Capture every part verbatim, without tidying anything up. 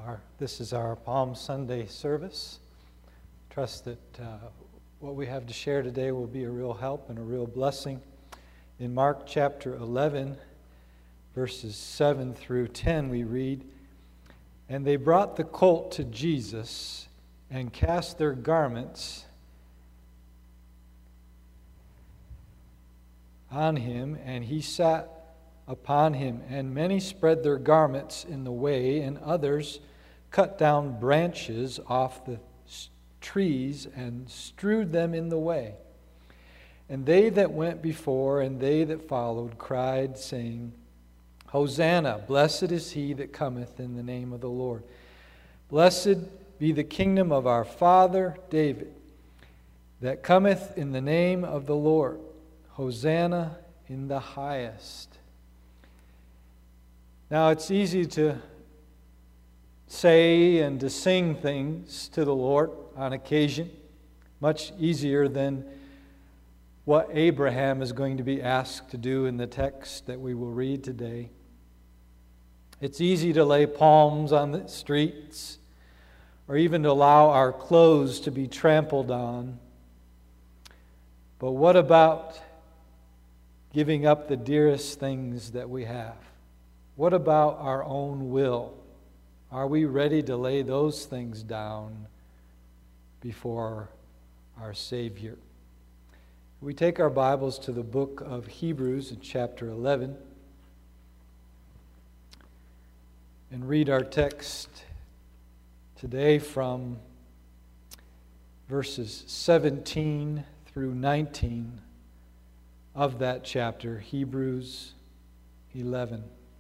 Our, this is our Palm Sunday service. Trust that uh, what we have to share today will be a real help and a real blessing. In Mark chapter eleven, verses seven through ten, we read, "And they brought the colt to Jesus and cast their garments on him, and he sat upon him. And many spread their garments in the way, and others cut down branches off the trees and strewed them in the way. And they that went before and they that followed cried, saying, Hosanna, blessed is he that cometh in the name of the Lord. Blessed be the kingdom of our father David, that cometh in the name of the Lord. Hosanna in the highest." Now, it's easy to say and to sing things to the Lord on occasion, much easier than what Abraham is going to be asked to do in the text that we will read today. It's easy to lay palms on the streets, or even to allow our clothes to be trampled on. But what about giving up the dearest things that we have? What about our own will? Are we ready to lay those things down before our Savior? We take our Bibles to the book of Hebrews in chapter eleven and read our text today from verses seventeen through nineteen of that chapter, Hebrews eleven.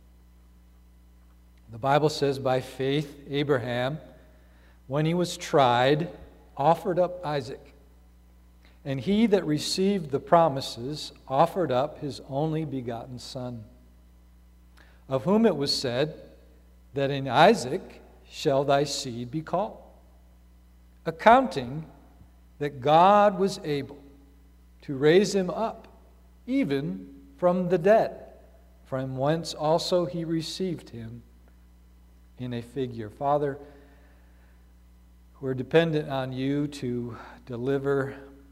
The Bible says, "By faith Abraham, when he was tried, offered up Isaac. And he that received the promises offered up his only begotten son, of whom it was said, that in Isaac shall thy seed be called, accounting that God was able to raise him up, even from the dead, from whence also he received him in a figure." Father, we're dependent on you to deliver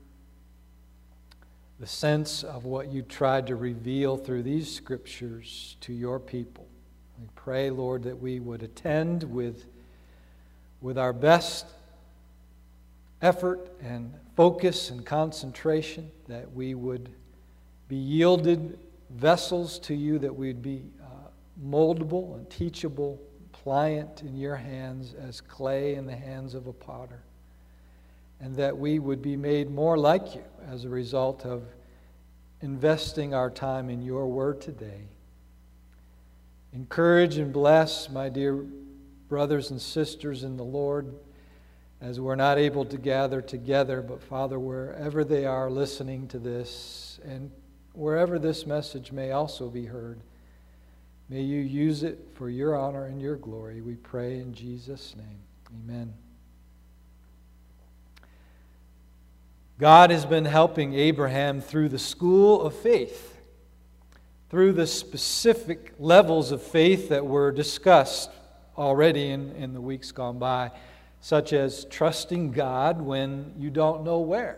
the sense of what you tried to reveal through these scriptures to your people. We pray, Lord, that we would attend with, with our best effort and focus and concentration, that we would be yielded vessels to you, that we'd be uh, moldable and teachable, pliant in your hands as clay in the hands of a potter, and that we would be made more like you as a result of investing our time in your word today. Encourage and bless my dear brothers and sisters in the Lord as we're not able to gather together, but Father, wherever they are listening to this and wherever this message may also be heard, may you use it for your honor and your glory. We pray in Jesus' name. Amen. God has been helping Abraham through the school of faith, through the specific levels of faith that were discussed already in, in the weeks gone by, such as trusting God when you don't know where.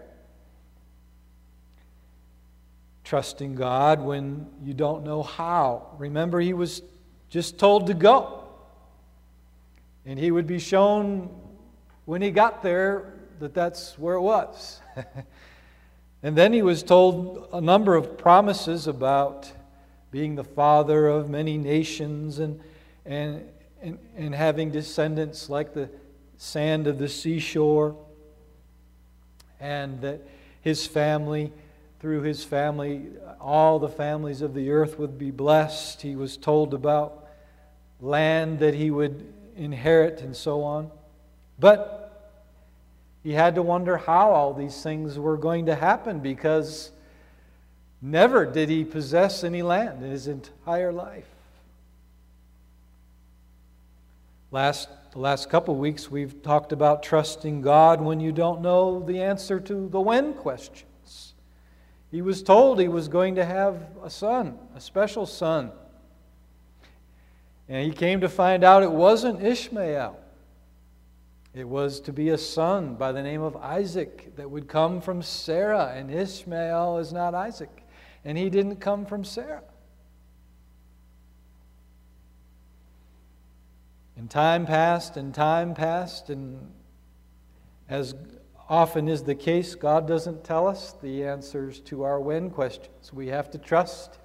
Trusting God when you don't know how. Remember, he was just told to go. And he would be shown when he got there that that's where it was. And then he was told a number of promises about being the father of many nations and, and, and, and having descendants like the sand of the seashore. And that his family, through his family, all the families of the earth would be blessed. He was told about land that he would inherit and so on. But he had to wonder how all these things were going to happen, because never did he possess any land in his entire life. Last, the last couple of weeks we've talked about trusting God when you don't know the answer to the when questions. He was told he was going to have a son, a special son. And he came to find out it wasn't Ishmael. It was to be a son by the name of Isaac that would come from Sarah, and Ishmael is not Isaac, and he didn't come from Sarah. And time passed, and time passed, and as often is the case, God doesn't tell us the answers to our when questions. We have to trust Him.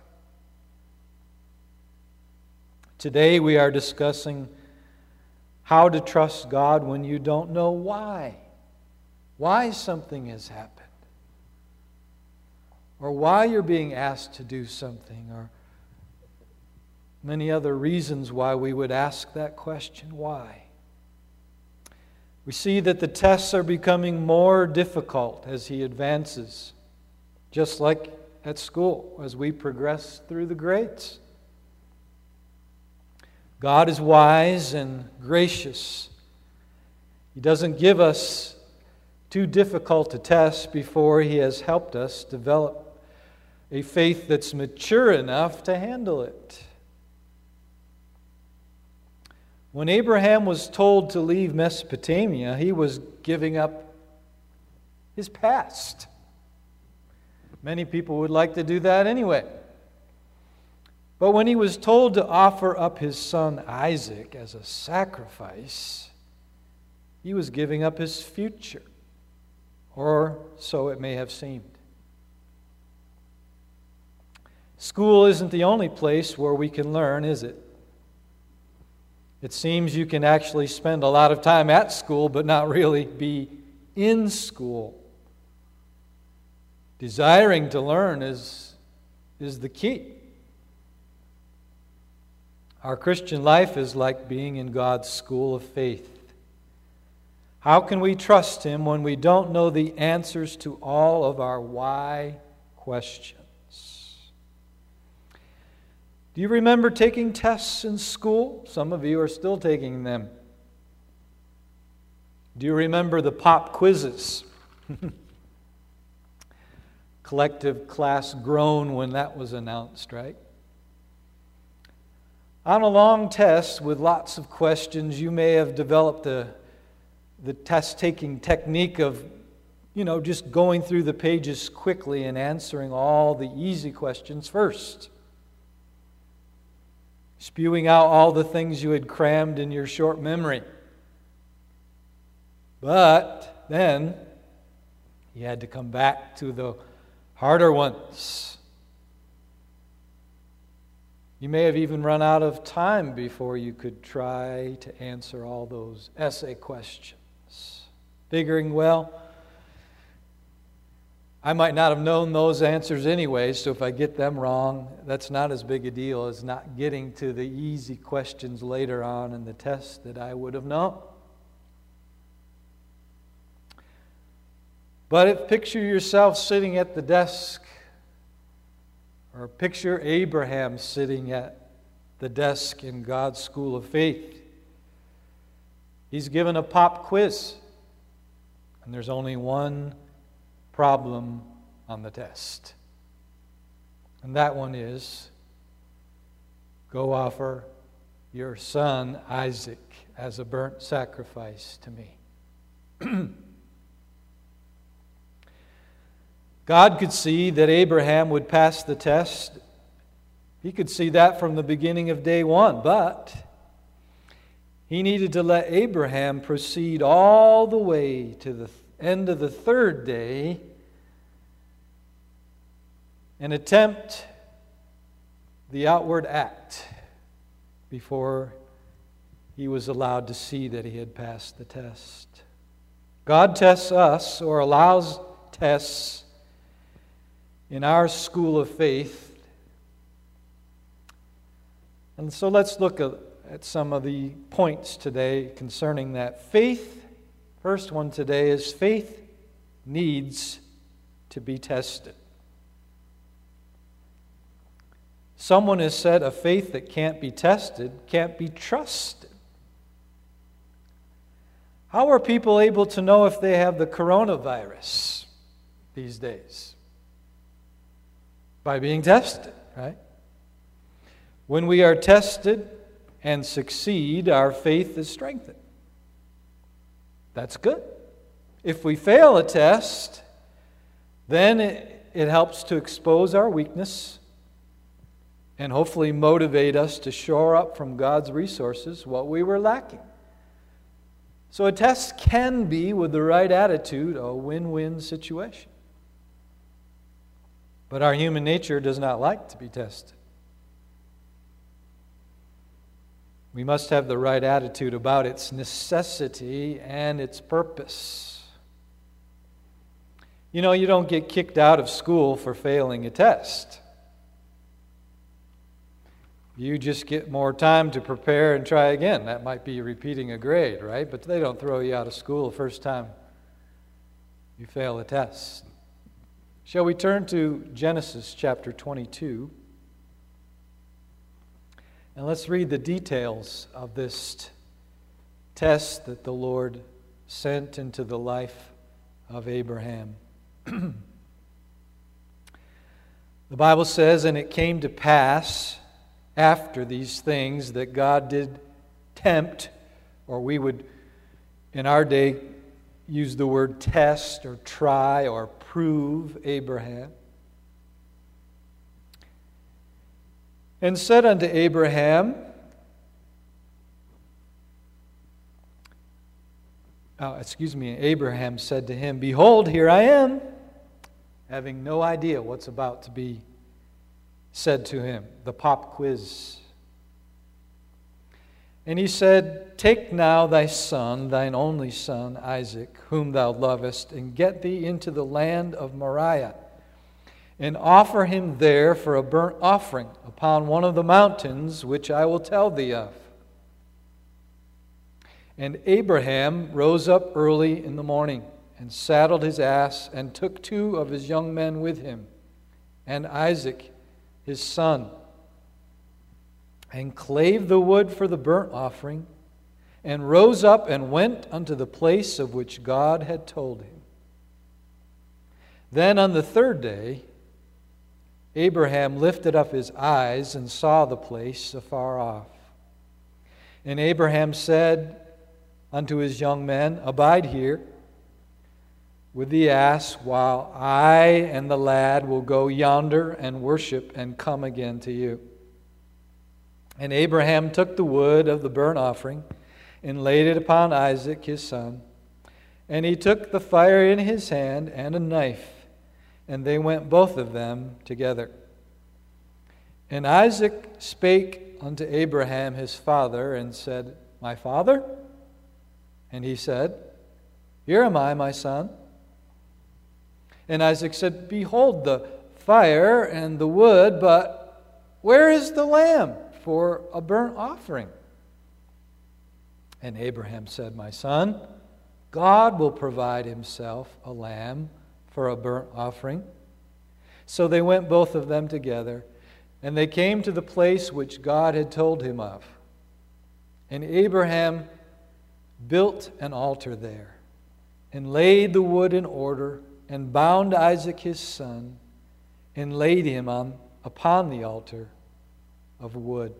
Today we are discussing how to trust God when you don't know why. Why something has happened. Or why you're being asked to do something. Or many other reasons why we would ask that question. Why? We see that the tests are becoming more difficult as he advances. Just like at school, as we progress through the grades. God is wise and gracious. He doesn't give us too difficult a test before He has helped us develop a faith that's mature enough to handle it. When Abraham was told to leave Mesopotamia, he was giving up his past. Many people would like to do that anyway. But when he was told to offer up his son Isaac as a sacrifice, he was giving up his future, or so it may have seemed. School isn't the only place where we can learn, is it? It seems you can actually spend a lot of time at school, but not really be in school. Desiring to learn is, is the key. Our Christian life is like being in God's school of faith. How can we trust Him when we don't know the answers to all of our why questions? Do you remember taking tests in school? Some of you are still taking them. Do you remember the pop quizzes? Collective class groan when that was announced, right? On a long test with lots of questions, you may have developed the, the test-taking technique of, you know, just going through the pages quickly and answering all the easy questions first. Spewing out all the things you had crammed in your short memory. But then, you had to come back to the harder ones. You may have even run out of time before you could try to answer all those essay questions. Figuring, well, I might not have known those answers anyway, so if I get them wrong, that's not as big a deal as not getting to the easy questions later on in the test that I would have known. But if picture yourself sitting at the desk, or picture Abraham sitting at the desk in God's school of faith. He's given a pop quiz, and there's only one problem on the test. And that one is, go offer your son Isaac as a burnt sacrifice to me. God could see that Abraham would pass the test. He could see that from the beginning of day one, but He needed to let Abraham proceed all the way to the end of the third day and attempt the outward act before he was allowed to see that he had passed the test. God tests us, or allows tests in our school of faith. And so let's look at, at some of the points today concerning that. Faith, first one today is faith needs to be tested. Someone has said a faith that can't be tested can't be trusted. How are people able to know if they have the coronavirus these days? By being tested, right? When we are tested and succeed, our faith is strengthened. That's good. If we fail a test, then it, it helps to expose our weakness and hopefully motivate us to shore up from God's resources what we were lacking. So a test can be, with the right attitude, a win-win situation. But our human nature does not like to be tested. We must have the right attitude about its necessity and its purpose. You know, you don't get kicked out of school for failing a test. You just get more time to prepare and try again. That might be repeating a grade, right? But they don't throw you out of school the first time you fail a test. Shall we turn to Genesis chapter twenty-two? And let's read the details of this test that the Lord sent into the life of Abraham. The Bible says, "And it came to pass after these things that God did tempt," or we would in our day use the word test or try or prove Abraham. "And said unto Abraham," oh, excuse me, Abraham said to him, "Behold, here I am," having no idea what's about to be said to him, the pop quiz. "And he said, Take now thy son, thine only son, Isaac, whom thou lovest, and get thee into the land of Moriah, and offer him there for a burnt offering upon one of the mountains which I will tell thee of. And Abraham rose up early in the morning, and saddled his ass, and took two of his young men with him, and Isaac his son, and clave the wood for the burnt offering, and rose up and went unto the place of which God had told him. Then on the third day Abraham lifted up his eyes and saw the place afar off. And Abraham said unto his young men, Abide here with the ass, while I and the lad will go yonder and worship and come again to you. And Abraham took the wood of the burnt offering and laid it upon Isaac his son. And he took the fire in his hand and a knife, and they went both of them together. And Isaac spake unto Abraham his father, and said, My father? And he said, Here am I, my son. And Isaac said, Behold the fire and the wood, but where is the lamb for a burnt offering? And Abraham said, My son, God will provide himself a lamb for a burnt offering. So they went both of them together, and they came to the place which God had told him of. And Abraham built an altar there, and laid the wood in order, and bound Isaac his son, and laid him on upon the altar of wood.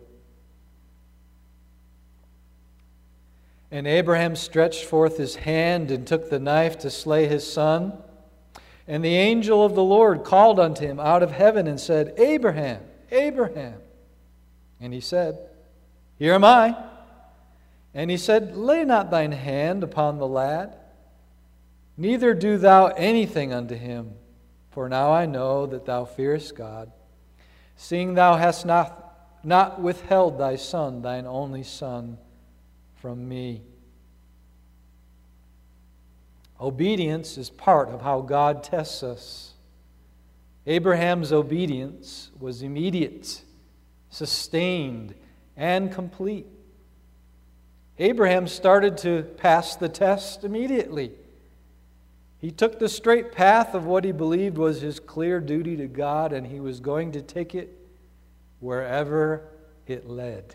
And Abraham stretched forth his hand, and took the knife to slay his son. And the angel of the Lord called unto him out of heaven, and said, Abraham, Abraham. And he said, Here am I. And he said, Lay not thine hand upon the lad, neither do thou anything unto him. For now I know that thou fearest God, seeing thou hast not, not withheld thy son, thine only son, from me. Obedience is part of how God tests us. Abraham's obedience was immediate, sustained, and complete. Abraham started to pass the test immediately. He took the straight path of what he believed was his clear duty to God, and he was going to take it wherever it led.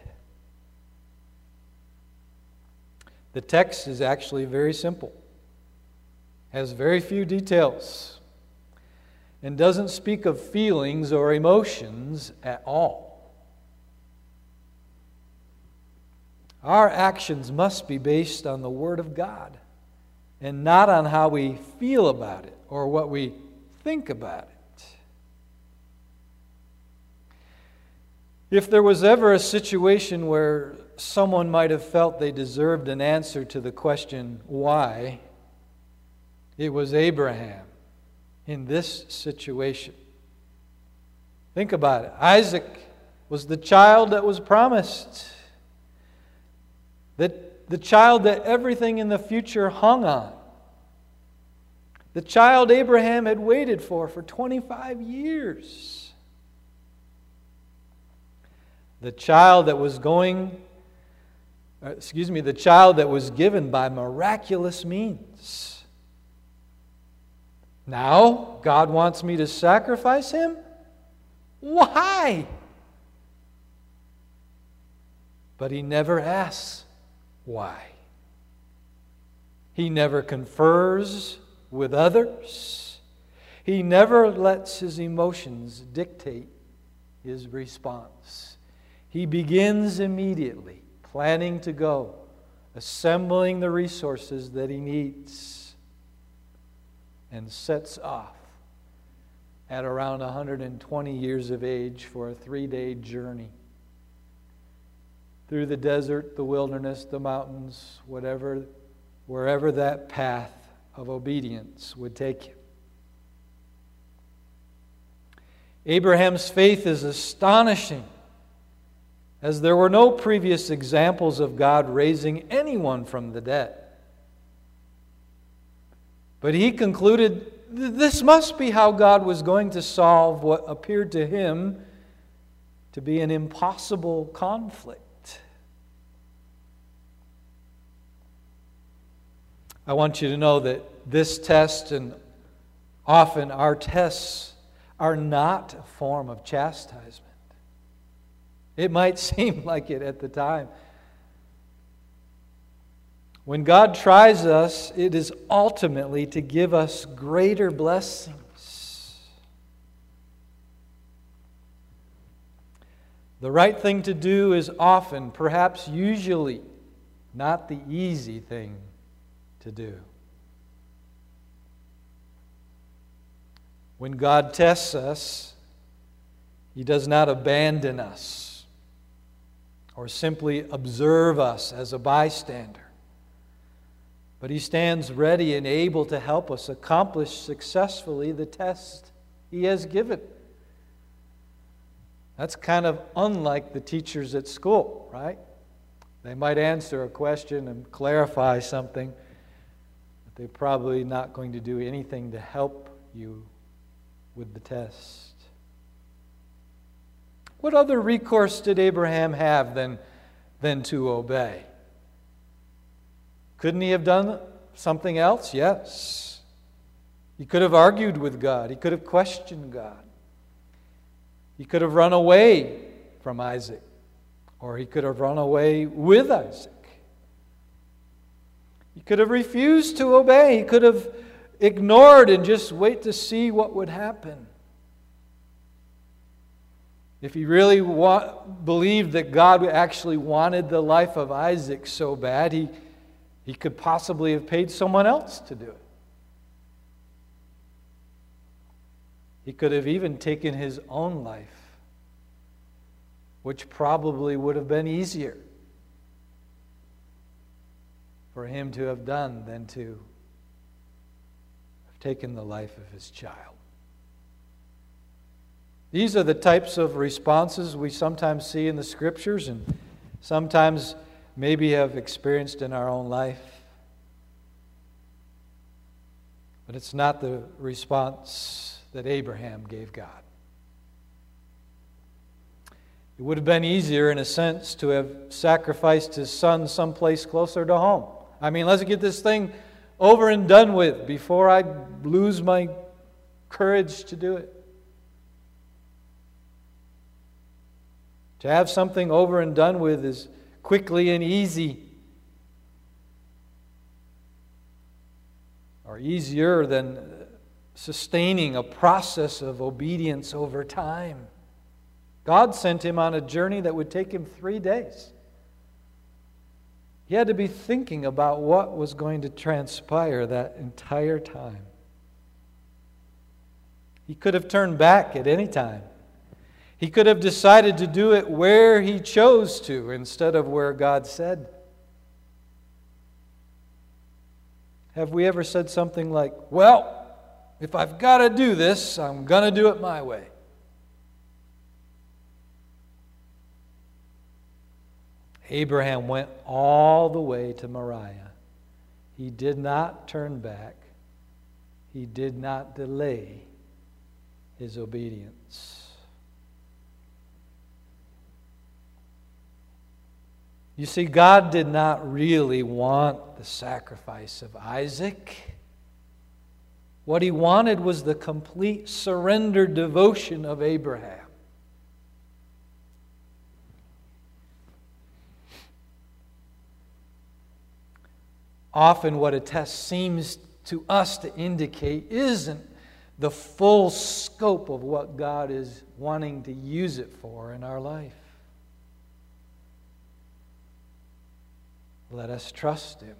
The text is actually very simple, has very few details, and doesn't speak of feelings or emotions at all. Our actions must be based on the Word of God and not on how we feel about it or what we think about it. If there was ever a situation where someone might have felt they deserved an answer to the question, why, it was Abraham in this situation. Think about it. Isaac was the child that was promised, that the child that everything in the future hung on, the child Abraham had waited for for twenty-five years, the child that was going, excuse me, the child that was given by miraculous means. Now, God wants me to sacrifice him? Why? But he never asks why. He never confers with others. He never lets his emotions dictate his response. He begins immediately, planning to go, assembling the resources that he needs, and sets off at around one hundred twenty years of age for a three-day journey through the desert, the wilderness, the mountains, whatever, wherever that path of obedience would take him. Abraham's faith is astonishing, as there were no previous examples of God raising anyone from the dead. But he concluded this must be how God was going to solve what appeared to him to be an impossible conflict. I want you to know that this test, and often our tests, are not a form of chastisement. It might seem like it at the time. When God tries us, it is ultimately to give us greater blessings. The right thing to do is often, perhaps usually, not the easy thing to do. When God tests us, He does not abandon us or simply observe us as a bystander. But He stands ready and able to help us accomplish successfully the test He has given. That's kind of unlike the teachers at school, right? They might answer a question and clarify something, but they're probably not going to do anything to help you with the test. What other recourse did Abraham have than, than to obey? Couldn't he have done something else? Yes. He could have argued with God. He could have questioned God. He could have run away from Isaac, or he could have run away with Isaac. He could have refused to obey. He could have ignored and just wait to see what would happen. If he really wa- believed that God actually wanted the life of Isaac so bad, he, he could possibly have paid someone else to do it. He could have even taken his own life, which probably would have been easier for him to have done than to have taken the life of his child. These are the types of responses we sometimes see in the Scriptures and sometimes maybe have experienced in our own life. But it's not the response that Abraham gave God. It would have been easier, in a sense, to have sacrificed his son someplace closer to home. I mean, let's get this thing over and done with before I lose my courage to do it. To have something over and done with is quickly and easy, or easier than sustaining a process of obedience over time. God sent him on a journey that would take him three days. He had to be thinking about what was going to transpire that entire time. He could have turned back at any time. He could have decided to do it where he chose to instead of where God said. Have we ever said something like, well, if I've got to do this, I'm going to do it my way? Abraham went all the way to Moriah. He did not turn back. He did not delay his obedience. You see, God did not really want the sacrifice of Isaac. What He wanted was the complete surrendered devotion of Abraham. Often what a test seems to us to indicate isn't the full scope of what God is wanting to use it for in our life. Let us trust Him.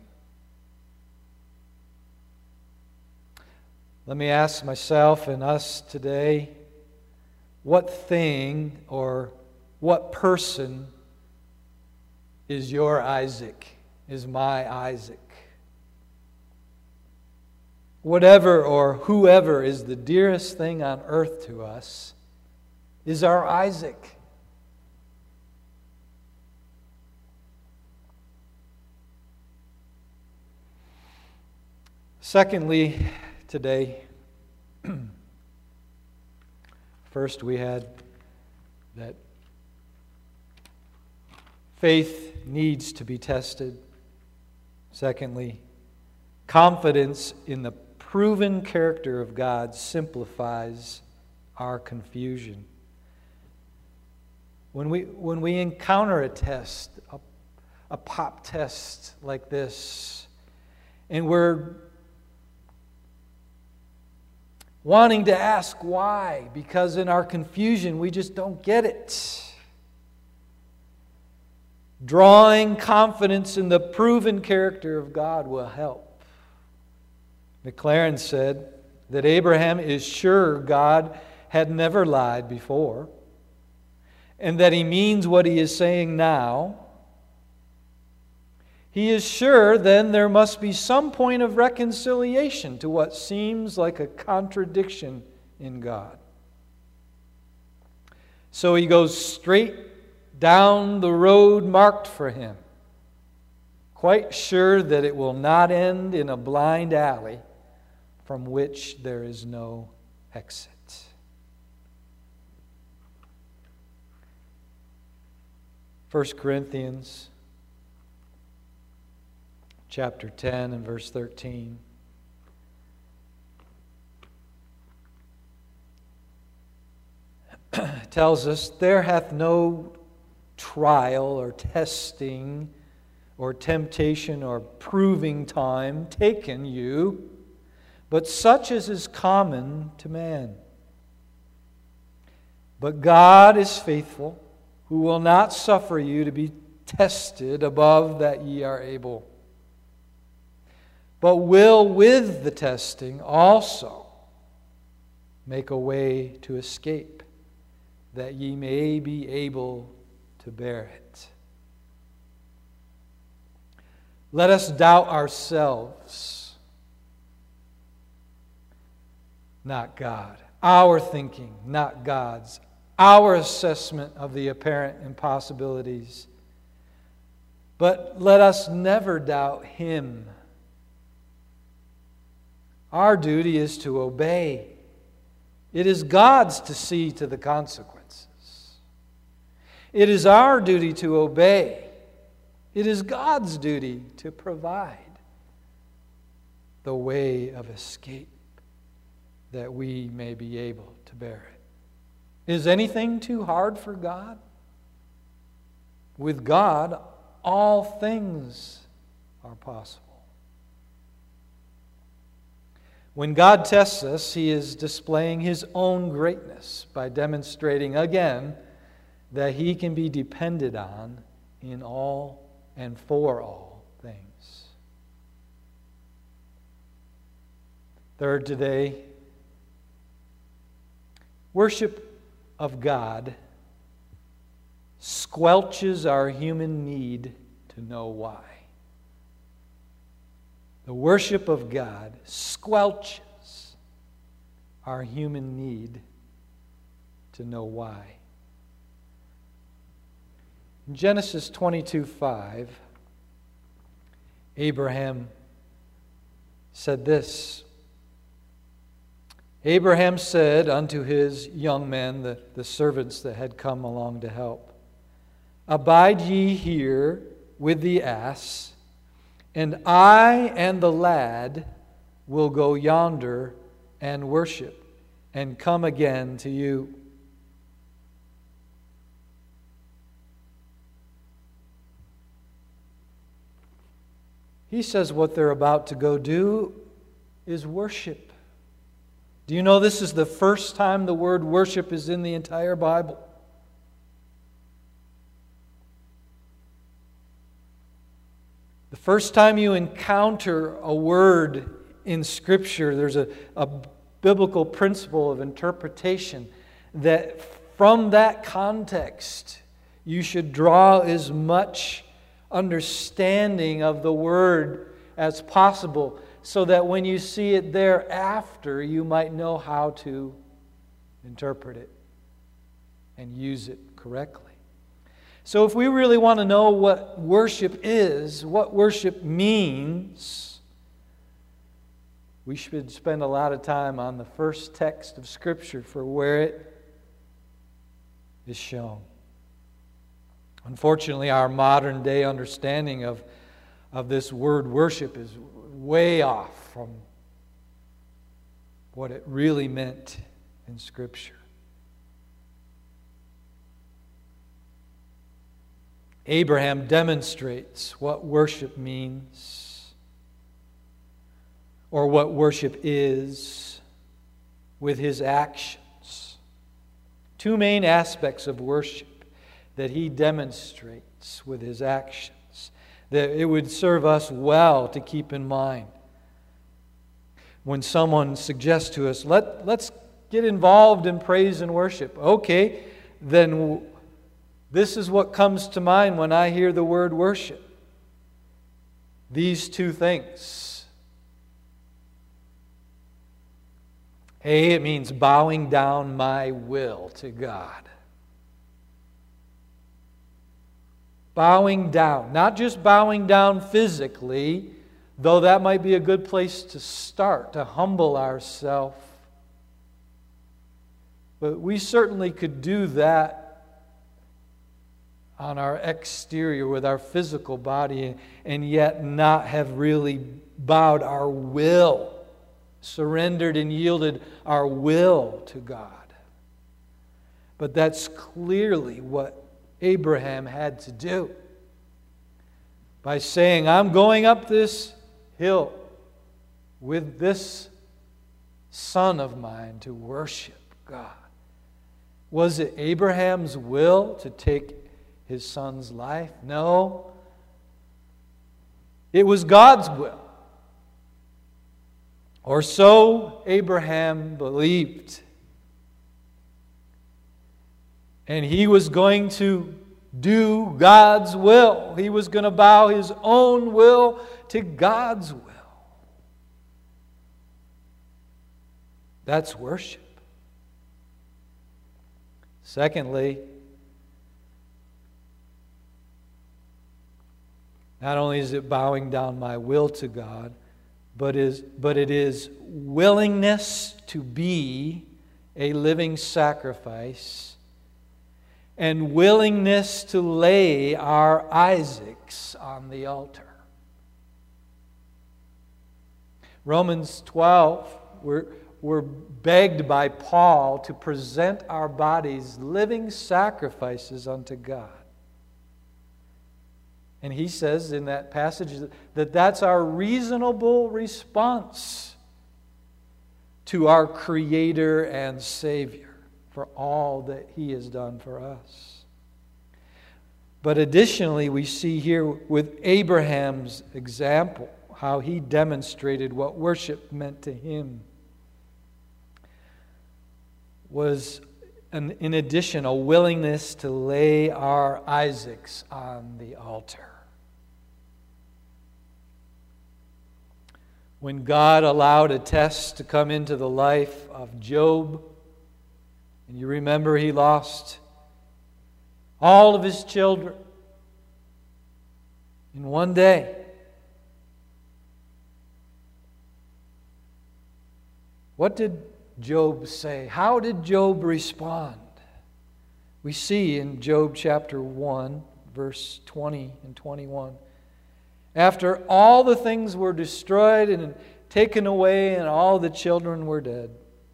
Let me ask myself and us today, what thing or what person is your Isaac, is my Isaac? Whatever or whoever is the dearest thing on earth to us is our Isaac. Secondly, today, first we had that faith needs to be tested. Secondly, confidence in the proven character of God simplifies our confusion. When we, when we encounter a test, a, a pop test like this, and we're wanting to ask why, because in our confusion we just don't get it. Drawing confidence in the proven character of God will help. McLaren said that Abraham is sure God had never lied before, and that he means what he is saying now. He is sure then there must be some point of reconciliation to what seems like a contradiction in God. So he goes straight down the road marked for him, quite sure that it will not end in a blind alley from which there is no exit. First Corinthians chapter ten and verse thirteen. Tells us, there hath no trial or testing or temptation or proving time taken you, but such as is common to man. But God is faithful, who will not suffer you to be tested above that ye are able, but will with the testing also make a way to escape, that ye may be able to bear it. Let us doubt ourselves, not God. Our thinking, not God's. Our assessment of the apparent impossibilities. But let us never doubt Him. Our duty is to obey. It is God's to see to the consequences. It is our duty to obey. It is God's duty to provide the way of escape, that we may be able to bear it. Is anything too hard for God? With God, all things are possible. When God tests us, He is displaying His own greatness by demonstrating again that He can be depended on in all and for all Third today, worship of God squelches our human need to know why. The worship of God squelches our human need to know why. In Genesis twenty-two five, Abraham said this. Abraham said unto his young men, the, the servants that had come along to help, Abide ye here with the ass, and I and the lad will go yonder and worship, and come again to you. He says what they're about to go do is worship. Do you know this is the first time the word worship is in the entire Bible? The first time you encounter a word in Scripture, there's a, a biblical principle of interpretation that from that context you should draw as much understanding of the word as possible, so that when you see it thereafter, you might know how to interpret it and use it correctly. So if we really want to know what worship is, what worship means, we should spend a lot of time on the first text of Scripture for where it is shown. Unfortunately, our modern day understanding of, of this word worship is way off from what it really meant in Scripture. Abraham demonstrates what worship means, or what worship is, with his actions. Two main aspects of worship that he demonstrates with his actions, that it would serve us well to keep in mind. When someone suggests to us, Let, let's get involved in praise and worship. Okay, then this is what comes to mind when I hear the word worship. These two things. A, it means bowing down my will to God. Bowing down. Not just bowing down physically, though that might be a good place to start, to humble ourselves. But we certainly could do that on our exterior with our physical body, and yet not have really bowed our will, surrendered and yielded our will to God. But that's clearly what Abraham had to do by saying, I'm going up this hill with this son of mine to worship God. Was it Abraham's will to take his son's life? No. It was God's will. Or so Abraham believed. And he was going to do God's will. He was going to bow his own will to God's will. That's worship. Secondly, not only is it bowing down my will to God, but is but it is willingness to be a living sacrifice and willingness to lay our Isaacs on the altar. Romans twelve, we're, we're begged by Paul to present our bodies living sacrifices unto God. And he says in that passage that that's our reasonable response to our Creator and Savior for all that He has done for us. But additionally, we see here with Abraham's example how he demonstrated what worship meant to him was, an, in addition, a willingness to lay our Isaacs on the altar. When God allowed a test to come into the life of Job, and you remember he lost all of his children in one day. What did Job say? How did Job respond? We see in Job chapter one, verse twenty and twenty-one. After all the things were destroyed and taken away and all the children were dead,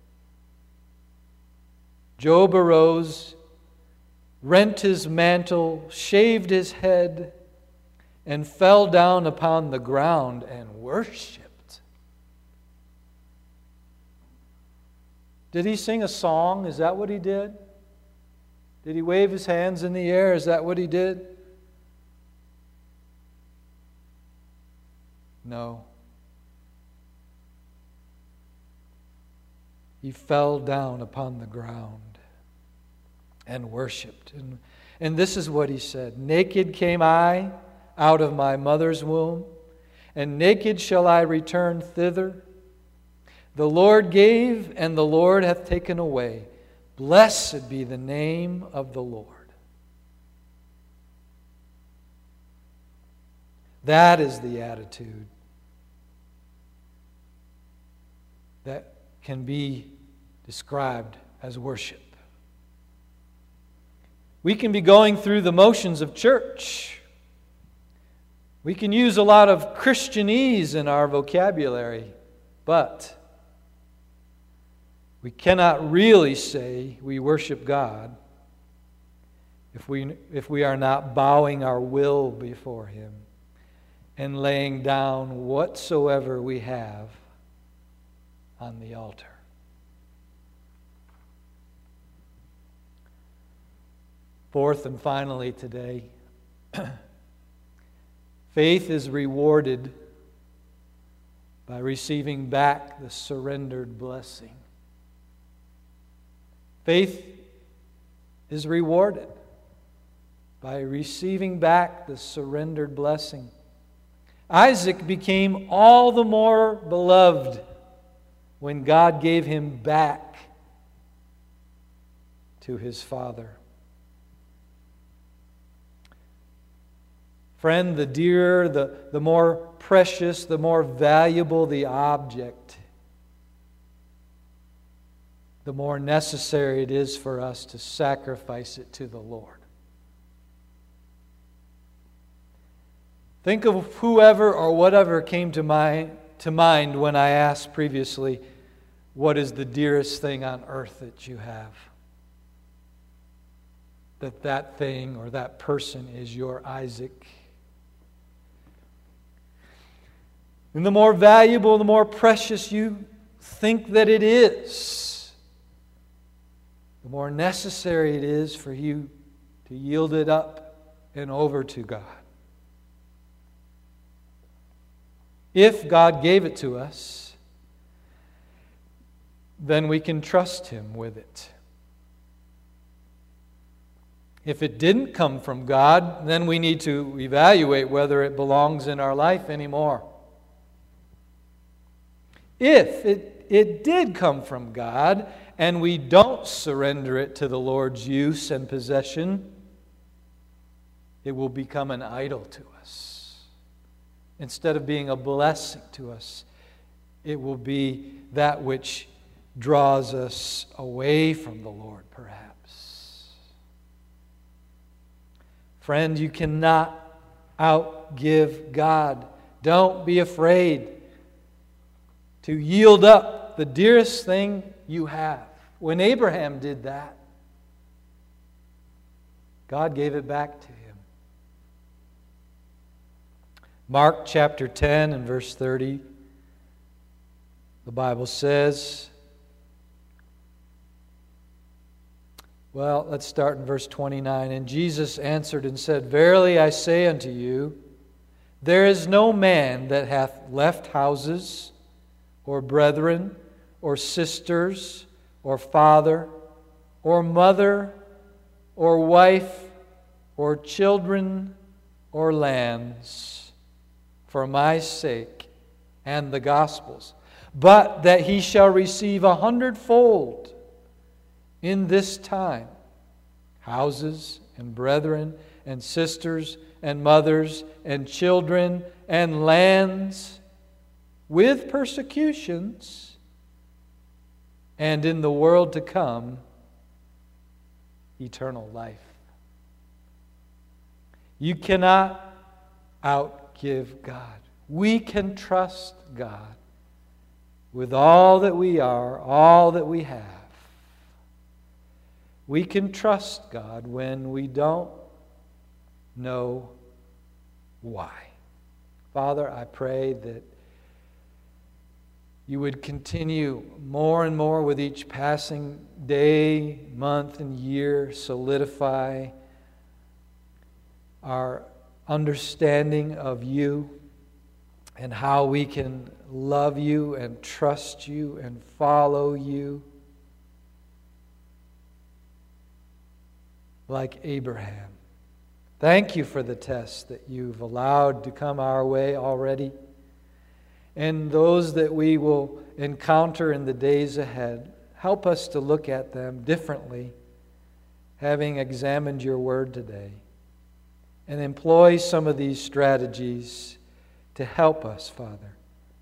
Job arose, rent his mantle, shaved his head, and fell down upon the ground and worshipped. Did he sing a song? Is that what he did? Did he wave his hands in the air? Is that what he did? No. He fell down upon the ground and worshipped. And, and this is what he said: "Naked came I out of my mother's womb, and naked shall I return thither. The Lord gave, and the Lord hath taken away. Blessed be the name of the Lord." That is the attitude that can be described as worship. We can be going through the motions of church. We can use a lot of Christianese in our vocabulary, but we cannot really say we worship God if we, if we are not bowing our will before Him and laying down whatsoever we have on the altar. Fourth and finally today, faith is rewarded by receiving back the surrendered blessing. Faith is rewarded by receiving back the surrendered blessing. Isaac became all the more beloved when God gave him back to his father. Friend, the dearer, the, the more precious, the more valuable the object, the more necessary it is for us to sacrifice it to the Lord. Think of whoever or whatever came to my to mind when I asked previously, what is the dearest thing on earth that you have? That that thing or that person is your Isaac. And the more valuable, the more precious you think that it is, the more necessary it is for you to yield it up and over to God. If God gave it to us, then we can trust Him with it. If it didn't come from God, then we need to evaluate whether it belongs in our life anymore. If it, it did come from God, and we don't surrender it to the Lord's use and possession, it will become an idol to us. Instead of being a blessing to us, it will be that which draws us away from the Lord, perhaps. Friend, you cannot outgive God. Don't be afraid to yield up the dearest thing you have. When Abraham did that, God gave it back to him. Mark chapter ten and verse thirty, the Bible says, well, let's start in verse twenty-nine. "And Jesus answered and said, Verily I say unto you, There is no man that hath left houses, or brethren, or sisters, or father, or mother, or wife, or children, or lands, for my sake and the gospel's, but that he shall receive a hundredfold in this time, houses, and brethren, and sisters, and mothers, and children, and lands, with persecutions, and in the world to come, eternal life. You cannot outgive God. We can trust God with all that we are, all that we have. We can trust God when we don't know why. Father, I pray that you would continue more and more with each passing day, month, and year, solidify our understanding of you and how we can love you and trust you and follow you like Abraham. Thank you for the tests that you've allowed to come our way already, and those that we will encounter in the days ahead. Help us to look at them differently, having examined your word today, and employ some of these strategies to help us, Father.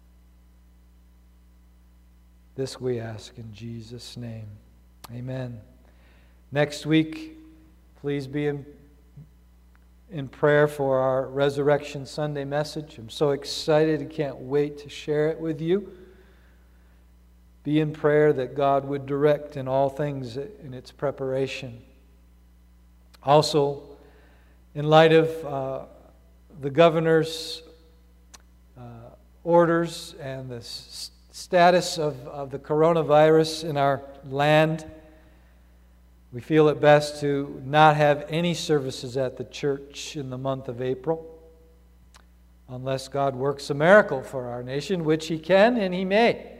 This we ask in Jesus' name. Amen. Next week, please be in in prayer for our Resurrection Sunday message. I'm so excited. I can't wait to share it with you. Be in prayer that God would direct in all things in its preparation. Also, in light of uh, the governor's uh, orders and the s- status of, of the coronavirus in our land, we feel it best to not have any services at the church in the month of April, unless God works a miracle for our nation, which He can and He may.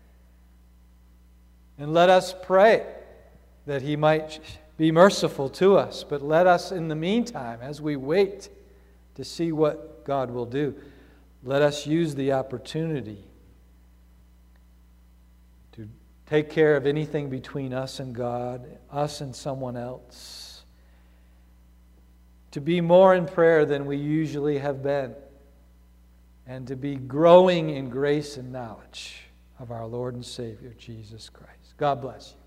And let us pray that He might be merciful to us. But let us, in the meantime, as we wait to see what God will do, let us use the opportunity to take care of anything between us and God, us and someone else. To be more in prayer than we usually have been. And to be growing in grace and knowledge of our Lord and Savior, Jesus Christ. God bless you.